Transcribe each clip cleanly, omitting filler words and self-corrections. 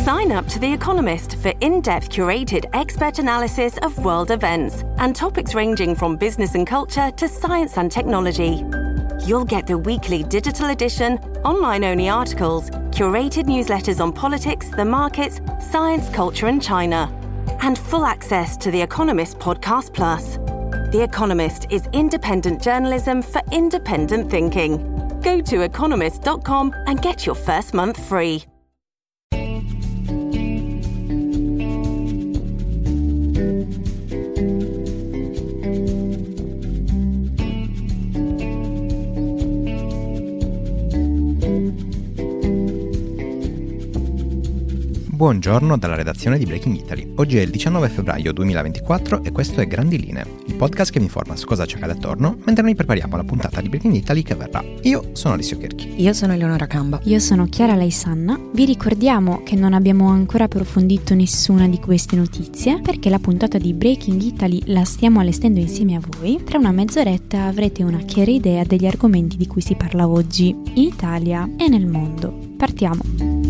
Sign up to The Economist for in-depth curated expert analysis of world events and topics ranging from business and culture to science and technology. You'll get the weekly digital edition, online-only articles, curated newsletters on politics, the markets, science, culture and China, and full access to The Economist Podcast Plus. The Economist is independent journalism for independent thinking. Go to economist.com and get your first month free. Buongiorno dalla redazione di Breaking Italy. Oggi è il 19 febbraio 2024 e questo è Grandi Linee, il podcast che vi informa su cosa ci accade attorno mentre noi prepariamo la puntata di Breaking Italy che verrà. Io sono Alessio Kerchi. Io sono Eleonora Camba. Io sono Chiara Laisanna. Vi ricordiamo che non abbiamo ancora approfondito nessuna di queste notizie perché la puntata di Breaking Italy la stiamo allestendo insieme a voi. Tra una mezz'oretta avrete una chiara idea degli argomenti di cui si parla oggi in Italia e nel mondo. Partiamo!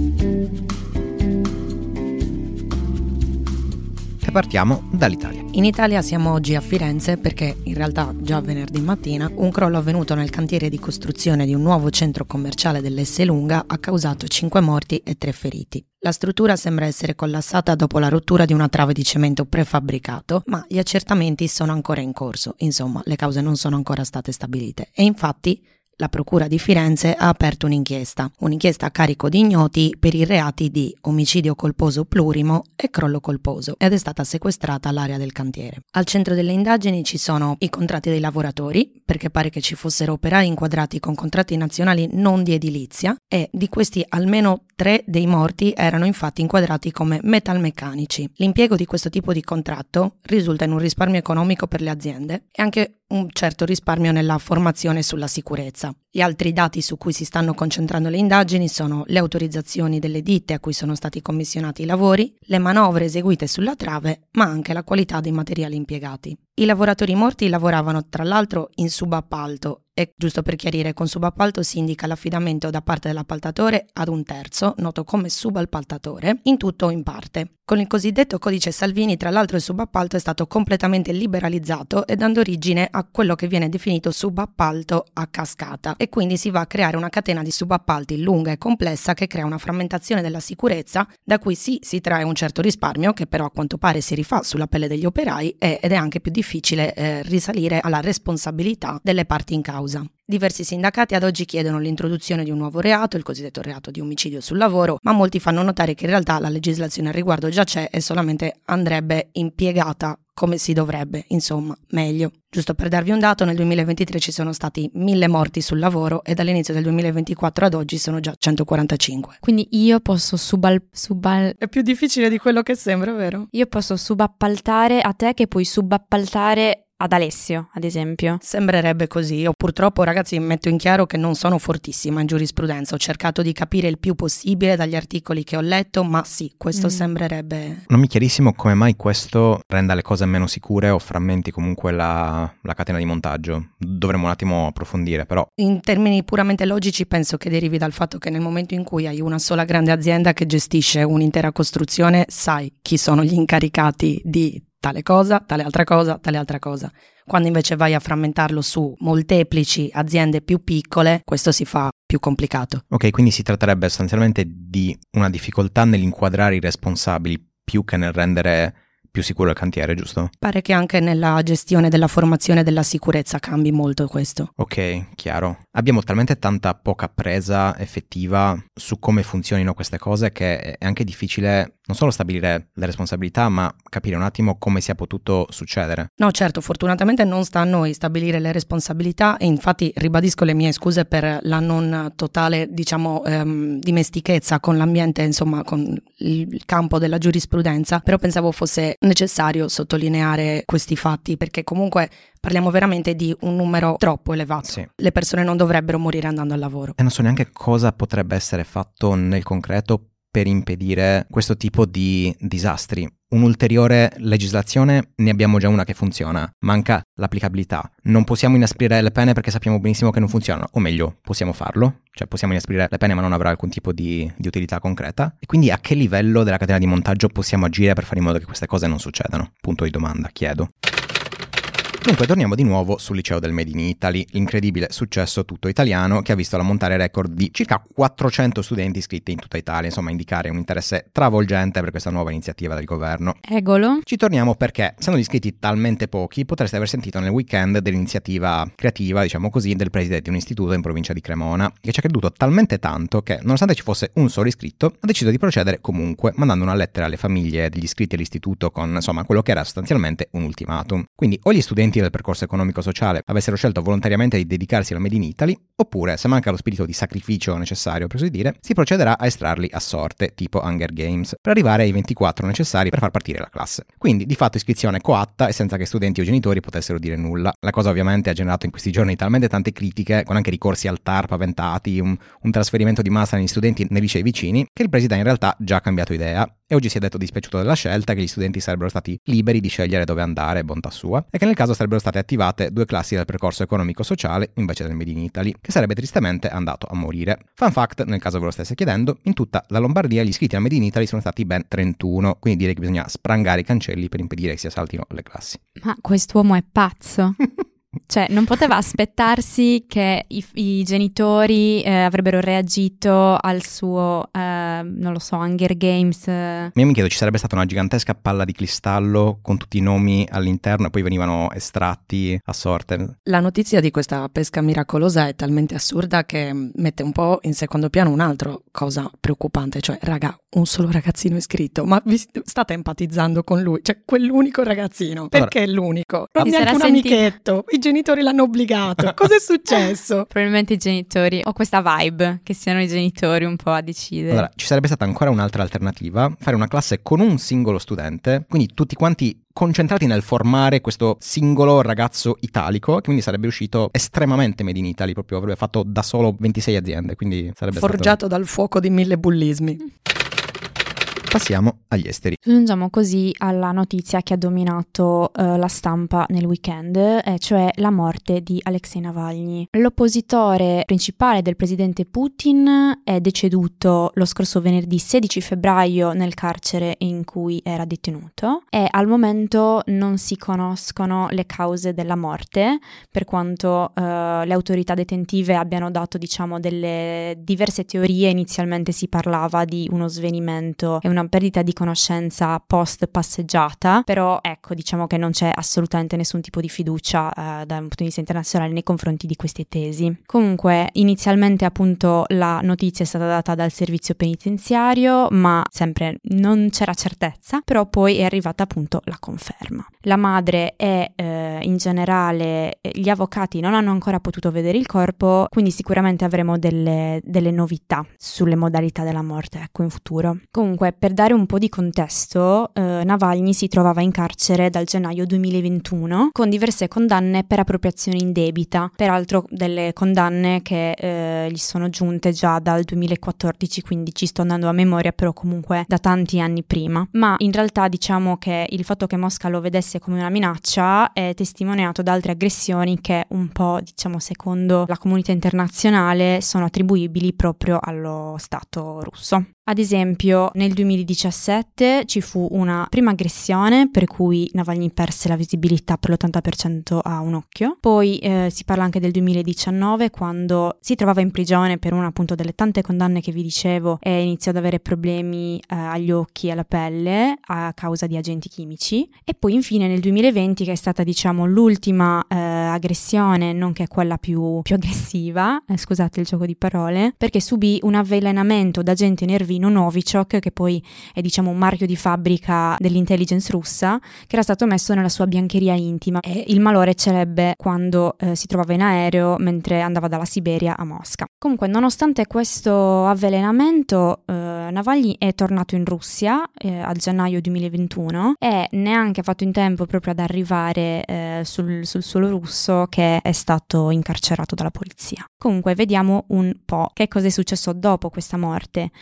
E partiamo dall'Italia. In Italia siamo oggi a Firenze perché in realtà già venerdì mattina un crollo avvenuto nel cantiere di costruzione di un nuovo centro commerciale dell'Esselunga ha causato 5 morti e 3 feriti. La struttura sembra essere collassata dopo la rottura di una trave di cemento prefabbricato, ma gli accertamenti sono ancora in corso, insomma le cause non sono ancora state stabilite e infatti la Procura di Firenze ha aperto un'inchiesta a carico di ignoti per i reati di omicidio colposo plurimo e crollo colposo ed è stata sequestrata l'area del cantiere. Al centro delle indagini ci sono i contratti dei lavoratori, perché pare che ci fossero operai inquadrati con contratti nazionali non di edilizia e di questi almeno 3 dei morti erano infatti inquadrati come metalmeccanici. L'impiego di questo tipo di contratto risulta in un risparmio economico per le aziende e anche un certo risparmio nella formazione sulla sicurezza. Gli altri dati su cui si stanno concentrando le indagini sono le autorizzazioni delle ditte a cui sono stati commissionati i lavori, le manovre eseguite sulla trave, ma anche la qualità dei materiali impiegati. I lavoratori morti lavoravano tra l'altro in subappalto e, giusto per chiarire, con subappalto si indica l'affidamento da parte dell'appaltatore ad un terzo, noto come subappaltatore, in tutto o in parte. Con il cosiddetto codice Salvini, tra l'altro, il subappalto è stato completamente liberalizzato e dando origine a quello che viene definito subappalto a cascata e quindi si va a creare una catena di subappalti lunga e complessa che crea una frammentazione della sicurezza da cui sì, si trae un certo risparmio che però a quanto pare si rifà sulla pelle degli operai ed è anche più difficile risalire alla responsabilità delle parti in causa. Diversi sindacati ad oggi chiedono l'introduzione di un nuovo reato, il cosiddetto reato di omicidio sul lavoro, ma molti fanno notare che in realtà la legislazione al riguardo già c'è e solamente andrebbe impiegata come si dovrebbe, insomma, meglio. Giusto per darvi un dato, nel 2023 ci sono stati 1000 morti sul lavoro e dall'inizio del 2024 ad oggi sono già 145. Quindi io posso È più difficile di quello che sembra, vero? Io posso subappaltare a te che puoi subappaltare ad Alessio, ad esempio. Sembrerebbe così. Io purtroppo, ragazzi, metto in chiaro che non sono fortissima in giurisprudenza. Ho cercato di capire il più possibile dagli articoli che ho letto, ma sì, questo sembrerebbe... Non mi è chiarissimo come mai questo renda le cose meno sicure o frammenti comunque la catena di montaggio. Dovremmo un attimo approfondire, però... In termini puramente logici penso che derivi dal fatto che nel momento in cui hai una sola grande azienda che gestisce un'intera costruzione, sai chi sono gli incaricati di tale cosa, tale altra cosa, tale altra cosa. Quando invece vai a frammentarlo su molteplici aziende più piccole, questo si fa più complicato. Ok, quindi si tratterebbe sostanzialmente di una difficoltà nell'inquadrare i responsabili più che nel rendere più sicuro il cantiere, giusto? Pare che anche nella gestione della formazione della sicurezza cambi molto questo. Ok, chiaro. Abbiamo talmente tanta poca presa effettiva su come funzionino queste cose che è anche difficile non solo stabilire le responsabilità, ma capire un attimo come sia potuto succedere. No, certo, fortunatamente non sta a noi stabilire le responsabilità e infatti ribadisco le mie scuse per la non totale, dimestichezza con l'ambiente, insomma, con il campo della giurisprudenza, però pensavo fosse necessario sottolineare questi fatti perché comunque parliamo veramente di un numero troppo elevato. Sì. Le persone non dovrebbero morire andando al lavoro. E non so neanche cosa potrebbe essere fatto nel concreto per impedire questo tipo di disastri. un'ulteriore legislazione, ne abbiamo già una che funziona, manca l'applicabilità. Non possiamo inasprire le pene perché sappiamo benissimo che non funzionano, o meglio, possiamo farlo, cioè possiamo inasprire le pene ma non avrà alcun tipo di utilità concreta. E quindi a che livello della catena di montaggio possiamo agire per fare in modo che queste cose non succedano? Punto di domanda, chiedo. Dunque torniamo di nuovo sul liceo del Made in Italy, l'incredibile successo tutto italiano che ha visto l'ammontare record di circa 400 studenti iscritti in tutta Italia, insomma indicare un interesse travolgente per questa nuova iniziativa del governo. Egolo. Ci torniamo perché, essendo iscritti talmente pochi, potreste aver sentito nel weekend dell'iniziativa creativa, diciamo così, del preside di un istituto in provincia di Cremona, che ci ha creduto talmente tanto che, nonostante ci fosse un solo iscritto, ha deciso di procedere comunque, mandando una lettera alle famiglie degli iscritti all'istituto con, insomma, quello che era sostanzialmente un ultimatum. Quindi o gli studenti del percorso economico-sociale avessero scelto volontariamente di dedicarsi al Made in Italy, oppure, se manca lo spirito di sacrificio necessario per così dire, si procederà a estrarli a sorte, tipo Hunger Games, per arrivare ai 24 necessari per far partire la classe. Quindi, di fatto, iscrizione coatta e senza che studenti o genitori potessero dire nulla. La cosa ovviamente ha generato in questi giorni talmente tante critiche, con anche ricorsi al TAR paventati, un trasferimento di massa negli studenti nei licei vicini, che il preside in realtà già ha cambiato idea e oggi si è detto dispiaciuto della scelta, che gli studenti sarebbero stati liberi di scegliere dove andare, bontà sua, e che nel caso sarebbero state attivate 2 classi del percorso economico-sociale invece del Made in Italy, che sarebbe tristemente andato a morire. Fun fact, nel caso ve lo stesse chiedendo, in tutta la Lombardia gli iscritti al Made in Italy sono stati ben 31, quindi direi che bisogna sprangare i cancelli per impedire che si assaltino le classi. Ma quest'uomo è pazzo. Cioè, non poteva aspettarsi che i genitori avrebbero reagito al suo, non lo so, Hunger Games. Io mi chiedo, ci sarebbe stata una gigantesca palla di cristallo con tutti i nomi all'interno e poi venivano estratti a sorte. La notizia di questa pesca miracolosa è talmente assurda che mette un po' in secondo piano un'altra cosa preoccupante, cioè, raga, un solo ragazzino iscritto, ma vi state empatizzando con lui? Cioè, quell'unico ragazzino, perché allora, è l'unico? Non è neanche un amichetto. I genitori l'hanno obbligato. Cosa è successo? Probabilmente i genitori. Ho questa vibe che siano i genitori un po' a decidere. Allora, ci sarebbe stata ancora un'altra alternativa, fare una classe con un singolo studente, quindi tutti quanti concentrati nel formare questo singolo ragazzo italico, che quindi sarebbe uscito estremamente Made in Italy, proprio avrebbe fatto da solo 26 aziende, quindi sarebbe forgiato dal fuoco di 1000 bullismi. Passiamo agli esteri. Giungiamo così alla notizia che ha dominato la stampa nel weekend, cioè la morte di Alexei Navalny. L'oppositore principale del presidente Putin è deceduto lo scorso venerdì 16 febbraio nel carcere in cui era detenuto e al momento non si conoscono le cause della morte, per quanto le autorità detentive abbiano dato, diciamo, delle diverse teorie. Inizialmente si parlava di uno svenimento e una perdita di conoscenza post passeggiata, però ecco, diciamo che non c'è assolutamente nessun tipo di fiducia da un punto di vista internazionale nei confronti di queste tesi. Comunque inizialmente appunto la notizia è stata data dal servizio penitenziario, ma sempre non c'era certezza, però poi è arrivata appunto la conferma. La madre e in generale gli avvocati non hanno ancora potuto vedere il corpo, quindi sicuramente avremo delle novità sulle modalità della morte, ecco, in futuro. Comunque, per dare un po' di contesto, Navalny si trovava in carcere dal gennaio 2021 con diverse condanne per appropriazione indebita, peraltro delle condanne che gli sono giunte già dal 2014, quindi ci sto andando a memoria, però comunque da tanti anni prima. Ma in realtà diciamo che il fatto che Mosca lo vedesse come una minaccia è testimoniato da altre aggressioni che un po', diciamo, secondo la comunità internazionale sono attribuibili proprio allo Stato russo. Ad esempio, nel 2017 ci fu una prima aggressione per cui Navalny perse la visibilità per l'80% a un occhio. Poi si parla anche del 2019, quando si trovava in prigione per una appunto delle tante condanne che vi dicevo e iniziò ad avere problemi agli occhi e alla pelle a causa di agenti chimici. E poi infine nel 2020, che è stata, diciamo, l'ultima aggressione, nonché quella più aggressiva, scusate il gioco di parole, perché subì un avvelenamento da agente nervino Novichok, che poi è, diciamo, un marchio di fabbrica dell'intelligence russa, che era stato messo nella sua biancheria intima, e il malore celebbe quando si trovava in aereo mentre andava dalla Siberia a Mosca. Comunque, nonostante questo avvelenamento, Navalny è tornato in Russia a gennaio 2021 e neanche ha fatto in tempo proprio ad arrivare sul suolo russo, che è stato incarcerato dalla polizia. Comunque, vediamo un po' che cosa è successo dopo questa morte. Sappiamo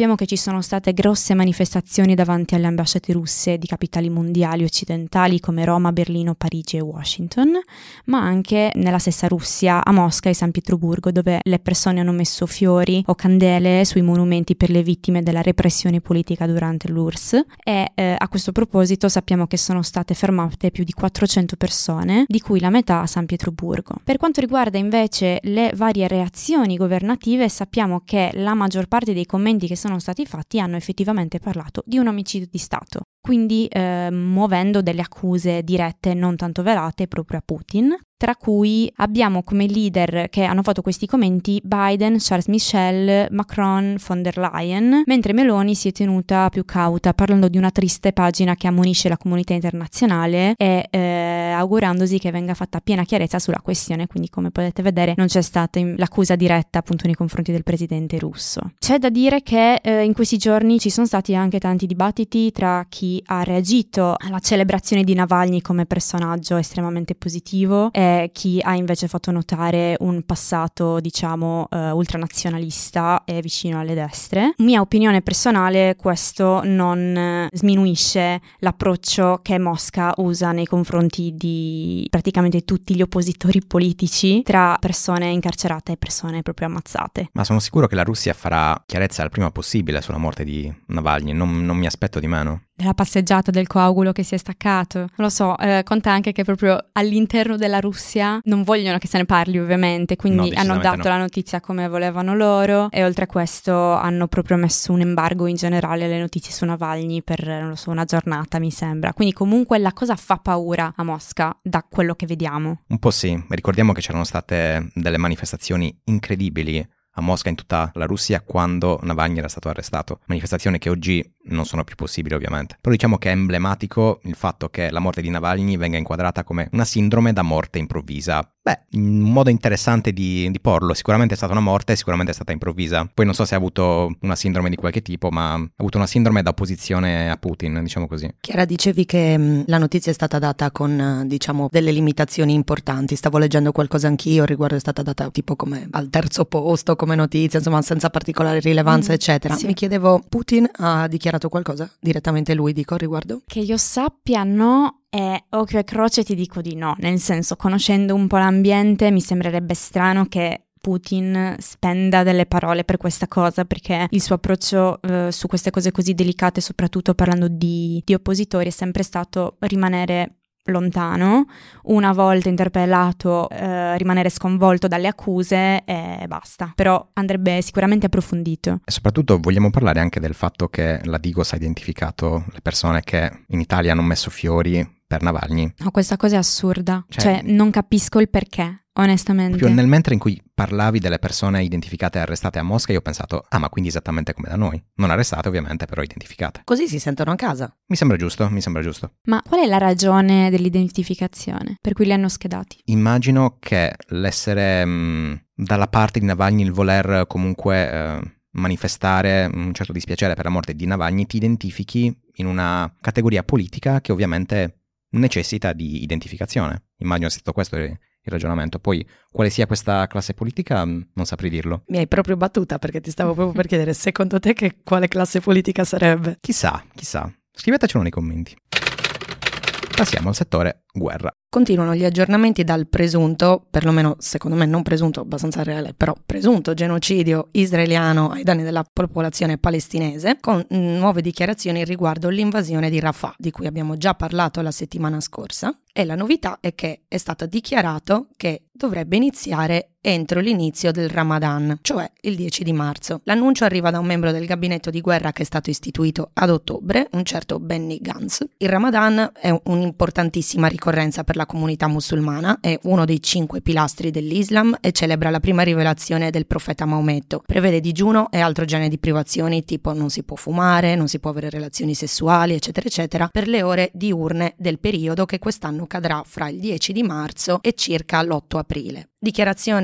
sappiamo che ci sono state grosse manifestazioni davanti alle ambasciate russe di capitali mondiali occidentali come Roma, Berlino, Parigi e Washington, ma anche nella stessa Russia, a Mosca e San Pietroburgo, dove le persone hanno messo fiori o candele sui monumenti per le vittime della repressione politica durante l'URSS e a questo proposito sappiamo che sono state fermate più di 400 persone, di cui la metà a San Pietroburgo. Per quanto riguarda invece le varie reazioni governative, sappiamo che la maggior parte dei commenti che sono stati fatti hanno effettivamente parlato di un omicidio di Stato, quindi muovendo delle accuse dirette non tanto velate proprio a Putin, tra cui abbiamo come leader che hanno fatto questi commenti Biden, Charles Michel, Macron, von der Leyen, mentre Meloni si è tenuta più cauta, parlando di una triste pagina che ammonisce la comunità internazionale e augurandosi che venga fatta piena chiarezza sulla questione. Quindi, come potete vedere, non c'è stata l'accusa diretta appunto nei confronti del presidente russo. C'è da dire che in questi giorni ci sono stati anche tanti dibattiti tra chi ha reagito alla celebrazione di Navalny come personaggio estremamente positivo e chi ha invece fatto notare un passato, diciamo, ultranazionalista e vicino alle destre. Mia opinione personale, questo non sminuisce l'approccio che Mosca usa nei confronti di praticamente tutti gli oppositori politici, tra persone incarcerate e persone proprio ammazzate. Ma sono sicuro che la Russia farà chiarezza il prima possibile sulla morte di Navalny, non mi aspetto di meno. Della passeggiata del coagulo che si è staccato. Non lo so, conta anche che proprio all'interno della Russia non vogliono che se ne parli ovviamente, quindi hanno dato la notizia come volevano loro e oltre a questo hanno proprio messo un embargo in generale alle notizie su Navalny per, non lo so, una giornata mi sembra. Quindi comunque la cosa fa paura a Mosca da quello che vediamo. Un po' sì, ricordiamo che c'erano state delle manifestazioni incredibili a Mosca e in tutta la Russia quando Navalny era stato arrestato. Manifestazioni che oggi non sono più possibili ovviamente. Però diciamo che è emblematico il fatto che la morte di Navalny venga inquadrata come una sindrome da morte improvvisa. Beh, un modo interessante di porlo. Sicuramente è stata una morte, sicuramente è stata improvvisa. Poi non so se ha avuto una sindrome di qualche tipo, ma ha avuto una sindrome da opposizione a Putin, diciamo così. Chiara, dicevi che la notizia è stata data con, diciamo, delle limitazioni importanti. Stavo leggendo qualcosa anch'io, il riguardo è stata data tipo come al terzo posto come notizia, insomma senza particolare rilevanza, eccetera. Sì. Mi chiedevo, Putin ha dichiarato qualcosa direttamente lui, dico, al riguardo? Che io sappia no. E occhio e croce ti dico di no, nel senso, conoscendo un po' l'ambiente mi sembrerebbe strano che Putin spenda delle parole per questa cosa, perché il suo approccio su queste cose così delicate, soprattutto parlando di oppositori, è sempre stato rimanere lontano, una volta interpellato rimanere sconvolto dalle accuse e basta. Però andrebbe sicuramente approfondito. E soprattutto vogliamo parlare anche del fatto che la Digos ha identificato le persone che in Italia hanno messo fiori per Navalny. No, questa cosa è assurda, cioè non capisco il perché, onestamente. Proprio nel mentre in cui parlavi delle persone identificate e arrestate a Mosca, io ho pensato, ma quindi esattamente come da noi. Non arrestate ovviamente, però identificate. Così si sentono a casa. Mi sembra giusto. Ma qual è la ragione dell'identificazione per cui li hanno schedati? Immagino che l'essere dalla parte di Navalny, il voler comunque manifestare un certo dispiacere per la morte di Navalny, ti identifichi in una categoria politica che ovviamente necessita di identificazione. Immagino sia stato questo il ragionamento. Poi quale sia questa classe politica non saprei dirlo. Mi hai proprio battuta, perché ti stavo proprio per chiedere secondo te quale classe politica sarebbe. Chissà. Scrivetecelo nei commenti. Passiamo al settore guerra. Continuano gli aggiornamenti dal presunto, perlomeno secondo me non presunto, abbastanza reale, però presunto genocidio israeliano ai danni della popolazione palestinese, con nuove dichiarazioni riguardo l'invasione di Rafah, di cui abbiamo già parlato la settimana scorsa, e la novità è che è stato dichiarato che dovrebbe iniziare entro l'inizio del Ramadan, cioè il 10 di marzo. L'annuncio arriva da un membro del gabinetto di guerra che è stato istituito ad ottobre, un certo Benny Gantz. Il Ramadan è un'importantissima ricorrenza per la comunità musulmana, è uno dei 5 pilastri dell'Islam e celebra la prima rivelazione del profeta Maometto. Prevede digiuno e altro genere di privazioni, tipo non si può fumare, non si può avere relazioni sessuali, eccetera, eccetera, per le ore diurne del periodo che quest'anno cadrà fra il 10 di marzo e circa l'8 aprile. Dichiarazione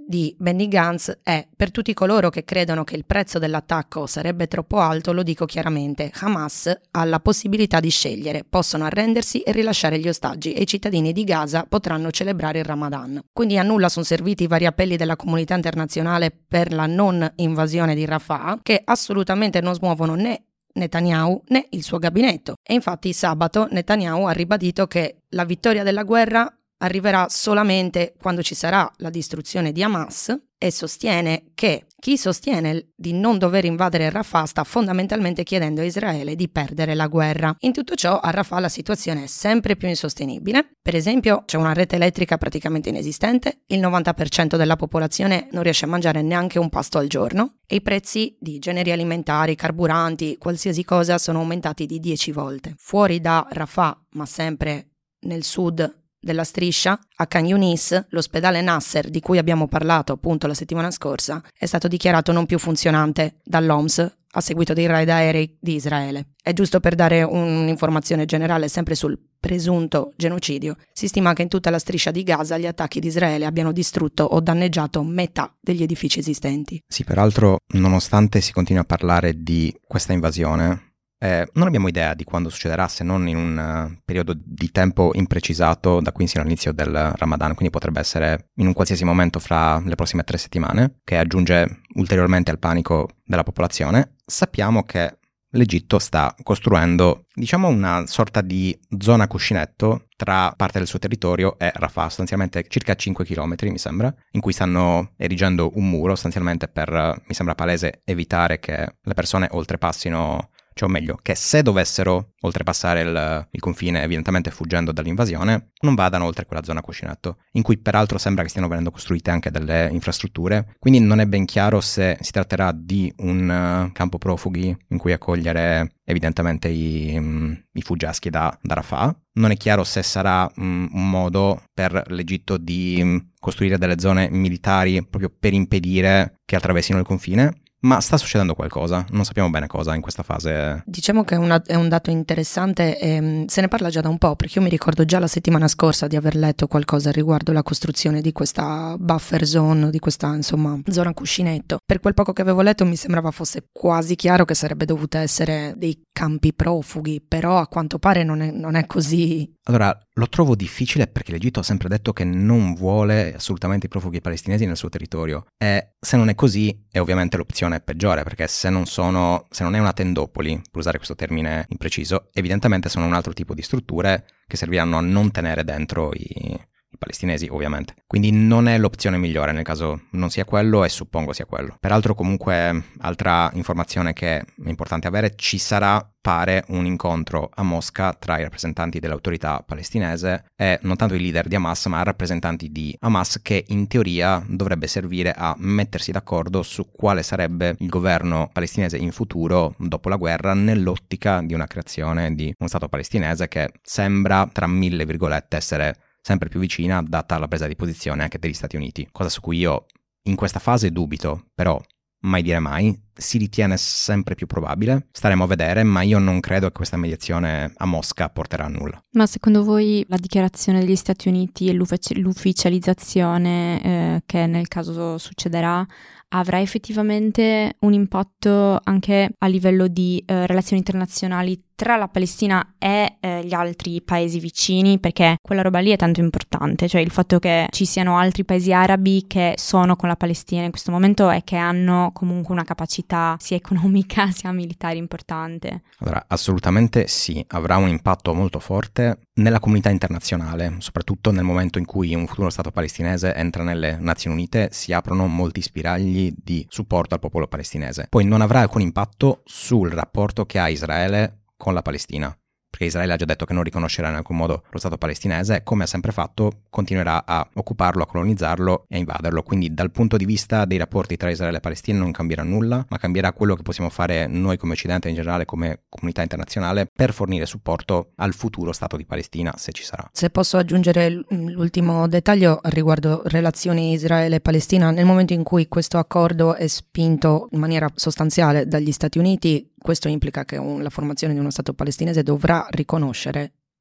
di Benny Gantz è: per tutti coloro che credono che il prezzo dell'attacco sarebbe troppo alto, lo dico chiaramente, Hamas ha la possibilità di scegliere, possono arrendersi e rilasciare gli ostaggi e i cittadini di Gaza potranno celebrare il Ramadan. Quindi a nulla sono serviti i vari appelli della comunità internazionale per la non invasione di Rafah, che assolutamente non smuovono né Netanyahu né il suo gabinetto. E infatti sabato Netanyahu ha ribadito che la vittoria della guerra arriverà solamente quando ci sarà la distruzione di Hamas, e sostiene che chi sostiene di non dover invadere Rafah sta fondamentalmente chiedendo a Israele di perdere la guerra. In tutto ciò a Rafah la situazione è sempre più insostenibile. Per esempio c'è una rete elettrica praticamente inesistente, il 90% della popolazione non riesce a mangiare neanche un pasto al giorno e i prezzi di generi alimentari, carburanti, qualsiasi cosa sono aumentati di 10 volte. Fuori da Rafah, ma sempre nel sud della striscia, a Khan Yunis, l'ospedale Nasser, di cui abbiamo parlato appunto la settimana scorsa, è stato dichiarato non più funzionante dall'OMS a seguito dei raid aerei di Israele. È giusto per dare un'informazione generale sempre sul presunto genocidio. Si stima che in tutta la striscia di Gaza gli attacchi di Israele abbiano distrutto o danneggiato metà degli edifici esistenti. Sì, peraltro, nonostante si continui a parlare di questa invasione, non abbiamo idea di quando succederà, se non in un periodo di tempo imprecisato da qui insieme all'inizio del Ramadan, quindi potrebbe essere in un qualsiasi momento fra le prossime 3 settimane, che aggiunge ulteriormente al panico della popolazione. Sappiamo che l'Egitto sta costruendo, diciamo, una sorta di zona cuscinetto tra parte del suo territorio e Rafah, sostanzialmente circa 5 chilometri, mi sembra, in cui stanno erigendo un muro, sostanzialmente per, mi sembra palese, evitare che le persone oltrepassino, cioè o meglio, che se dovessero oltrepassare il confine, evidentemente fuggendo dall'invasione, non vadano oltre quella zona cuscinetto, in cui peraltro sembra che stiano venendo costruite anche delle infrastrutture, quindi non è ben chiaro se si tratterà di un campo profughi in cui accogliere evidentemente i fuggiaschi da Rafah. Non è chiaro se sarà un modo per l'Egitto di costruire delle zone militari proprio per impedire che attraversino il confine. Ma sta succedendo qualcosa, non sappiamo bene cosa in questa fase. Diciamo che è un dato interessante e se ne parla già da un po', perché io mi ricordo già la settimana scorsa di aver letto qualcosa riguardo la costruzione di questa buffer zone, di questa insomma zona cuscinetto. Per quel poco che avevo letto mi sembrava fosse quasi chiaro che sarebbe dovuta essere dei campi profughi, però a quanto pare non è così. Allora, lo trovo difficile perché l'Egitto ha sempre detto che non vuole assolutamente i profughi palestinesi nel suo territorio, e se non è così è ovviamente l'opzione peggiore, perché se non è una tendopoli, per usare questo termine impreciso, evidentemente sono un altro tipo di strutture che serviranno a non tenere dentro i palestinesi, ovviamente. Quindi non è l'opzione migliore nel caso non sia quello, e suppongo sia quello. Peraltro, comunque, altra informazione che è importante avere: ci sarà, pare, un incontro a Mosca tra i rappresentanti dell'autorità palestinese e non tanto i leader di Hamas, ma rappresentanti di Hamas, che in teoria dovrebbe servire a mettersi d'accordo su quale sarebbe il governo palestinese in futuro dopo la guerra, nell'ottica di una creazione di uno Stato palestinese che sembra, tra mille virgolette, essere sempre più vicina, data la presa di posizione anche degli Stati Uniti, cosa su cui io in questa fase dubito, però mai dire mai, si ritiene sempre più probabile, staremo a vedere, ma io non credo che questa mediazione a Mosca porterà a nulla. Ma secondo voi la dichiarazione degli Stati Uniti e l'ufficializzazione che nel caso succederà avrà effettivamente un impatto anche a livello di relazioni internazionali tra la Palestina e gli altri paesi vicini? Perché quella roba lì è tanto importante, cioè il fatto che ci siano altri paesi arabi che sono con la Palestina in questo momento e che hanno comunque una capacità sia economica sia militare importante. Allora, assolutamente sì, avrà un impatto molto forte nella comunità internazionale, soprattutto nel momento in cui un futuro Stato palestinese entra nelle Nazioni Unite, si aprono molti spiragli di supporto al popolo palestinese. Poi non avrà alcun impatto sul rapporto che ha Israele con la Palestina, perché Israele ha già detto che non riconoscerà in alcun modo lo Stato palestinese, come ha sempre fatto, continuerà a occuparlo, a colonizzarlo e a invaderlo. Quindi dal punto di vista dei rapporti tra Israele e Palestina non cambierà nulla, ma cambierà quello che possiamo fare noi come Occidente, in generale come comunità internazionale, per fornire supporto al futuro Stato di Palestina, se ci sarà. Se posso aggiungere l'ultimo dettaglio riguardo relazioni Israele-Palestina, nel momento in cui questo accordo è spinto in maniera sostanziale dagli Stati Uniti, questo implica che la formazione di uno Stato palestinese dovrà riconoscere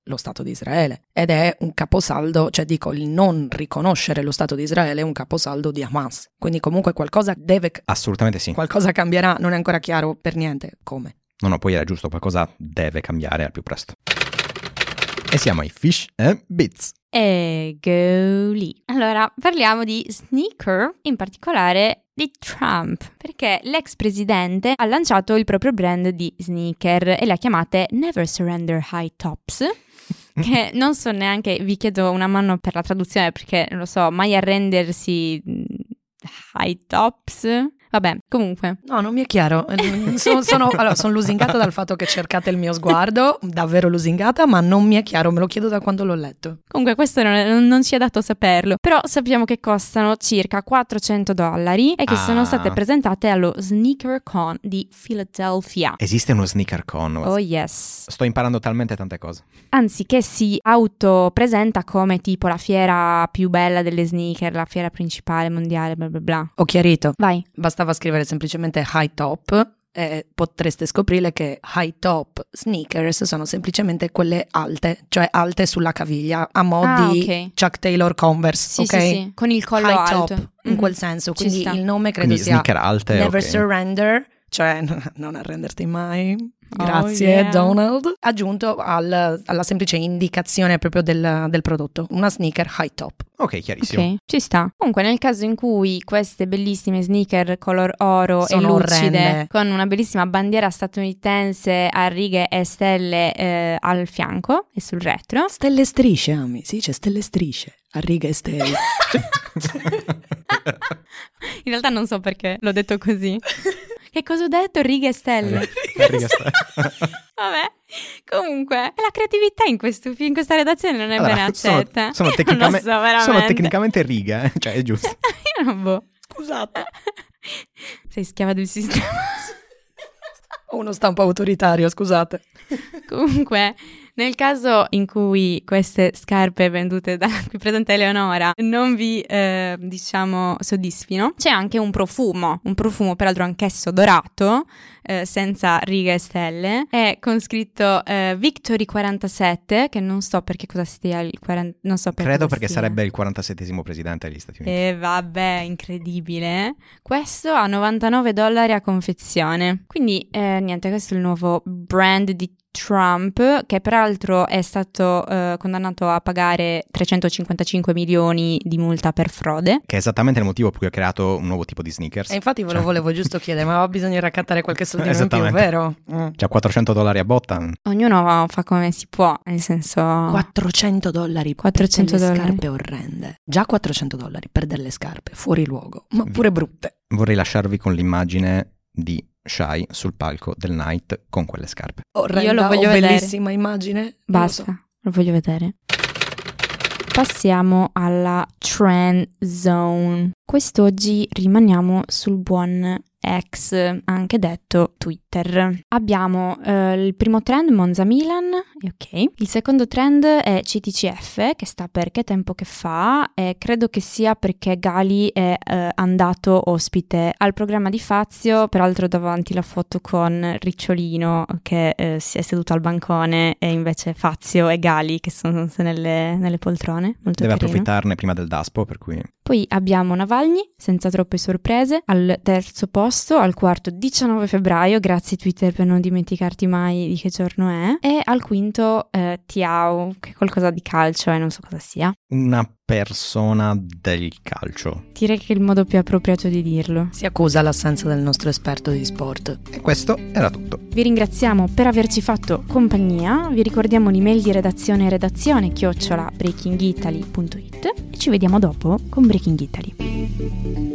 lo Stato di Israele ed è un caposaldo, cioè dico, il non riconoscere lo Stato di Israele è un caposaldo di Hamas, quindi comunque qualcosa deve... Assolutamente sì. Qualcosa cambierà, non è ancora chiaro per niente come. No, poi era giusto, qualcosa deve cambiare al più presto. E siamo ai Fish and Bits. E go lì. Allora, parliamo di sneaker, in particolare di Trump, perché l'ex presidente ha lanciato il proprio brand di sneaker e le ha chiamate Never Surrender High Tops, che non so neanche, vi chiedo una mano per la traduzione perché non lo so, mai arrendersi high tops. Vabbè, comunque. No, non mi è chiaro. Sono lusingata dal fatto che cercate il mio sguardo, davvero lusingata, ma non mi è chiaro, me lo chiedo da quando l'ho letto. Comunque questo non ci è dato saperlo, però sappiamo che costano circa $400 e che sono state presentate allo SneakerCon di Philadelphia. Esiste uno SneakerCon? Oh yes. Sto imparando talmente tante cose. Anzi, che si autopresenta come tipo la fiera più bella delle sneaker, la fiera principale mondiale, bla bla bla. Ho chiarito. Vai. Bastava scrivere semplicemente high top e potreste scoprire che high top sneakers sono semplicemente quelle alte, cioè alte sulla caviglia, a mo' di okay. Chuck Taylor Converse, sì, ok? sì, con il collo high alto. top, in quel senso, quindi il nome credo quindi sia sneaker alte, Never okay. Surrender, cioè non arrenderti mai. Grazie, yeah. Donald. Aggiunto alla semplice indicazione proprio del prodotto, una sneaker high top. Ok, chiarissimo. Ok, ci sta. Comunque nel caso in cui queste bellissime sneaker color oro Sono e lucide orrende, con una bellissima bandiera statunitense a righe e stelle al fianco e sul retro. Stelle e strisce, Ami, sì, c'è stelle e strisce a righe e stelle. In realtà non so perché l'ho detto così. Che cosa ho detto? Righe e stelle. Vabbè, comunque la creatività in questa redazione non è bene accetta. Sono tecnicamente righe, cioè è giusto. Io non boh. Scusate. Sei schiava del sistema. Ho uno stampo autoritario, scusate. Comunque, nel caso in cui queste scarpe vendute da qui presente Eleonora non vi, soddisfino, c'è anche un profumo peraltro anch'esso dorato, senza righe e stelle, e con scritto Victory 47, che non so perché cosa stia il 40, non so perché. Credo perché sarebbe il 47esimo presidente degli Stati Uniti. E vabbè, incredibile. Questo a $99 a confezione. Quindi, niente, questo è il nuovo brand di Trump, che peraltro è stato condannato a pagare 355 milioni di multa per frode. Che è esattamente il motivo per cui ha creato un nuovo tipo di sneakers. E infatti ve lo volevo giusto chiedere, ma bisogna raccattare qualche soldino in più, vero? Cioè $400 a botta. Ognuno fa come si può, nel senso... $400 per delle scarpe orrende. Già $400 per delle scarpe fuori luogo, ma pure brutte. Vorrei lasciarvi con l'immagine di Shai sul palco del Night con quelle scarpe. Orrenda, io lo voglio vedere. Bellissima immagine. Basta, lo voglio vedere. Passiamo alla Trend Zone. Quest'oggi rimaniamo sul buon X, anche detto Twitter. Abbiamo il primo trend Monza Milan, ok. Il secondo trend è CTCF, che sta per Che tempo che fa, e credo che sia perché Gali è andato ospite al programma di Fazio, peraltro davanti la foto con Ricciolino che si è seduto al bancone e invece Fazio e Gali che sono nelle poltrone. Molto deve carino. approfittarne prima del Daspo, per cui... Poi abbiamo Navalny, senza troppe sorprese, al terzo posto, al quarto 19 febbraio, grazie Twitter per non dimenticarti mai di che giorno è, e al quinto Thiaw, che è qualcosa di calcio e non so cosa sia. Una persona del calcio. Direi che è il modo più appropriato di dirlo. Si accusa l'assenza del nostro esperto di sport. E questo era tutto. Vi ringraziamo per averci fatto compagnia, vi ricordiamo l'email di redazione@breakingitaly.it e ci vediamo dopo con Breaking Italy.